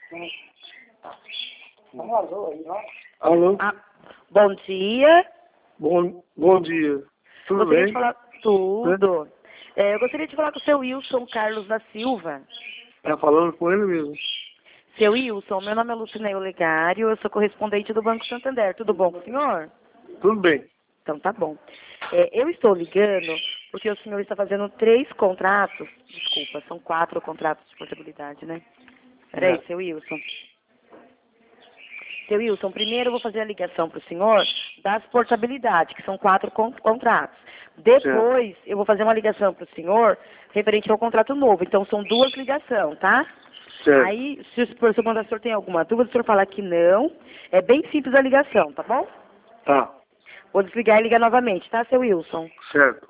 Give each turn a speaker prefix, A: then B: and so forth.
A: Alô?
B: Ah, bom dia.
A: Bom dia. Tudo
B: Gostaria
A: bem?
B: de falar tudo. Eu gostaria de falar com o seu Wilson Carlos da Silva.
A: Tá falando com ele mesmo?
B: Seu Wilson, meu nome é Lucineio Legário, eu sou correspondente do Banco Santander. Tudo bom com o senhor?
A: Tudo bem.
B: Então tá bom. Eu estou ligando porque o senhor está fazendo 3 contratos. Desculpa, são 4 contratos de portabilidade, né? Peraí, seu Wilson. Seu Wilson, primeiro eu vou fazer a ligação para o senhor das portabilidades, que são 4 contratos. Depois eu vou fazer uma ligação para o senhor referente ao contrato novo. Então são 2 ligações, tá?
A: Certo.
B: Aí, se o seu contador tem alguma dúvida, o senhor falar que não, é bem simples a ligação, tá bom?
A: Tá.
B: Vou desligar e ligar novamente, tá, seu Wilson?
A: Certo.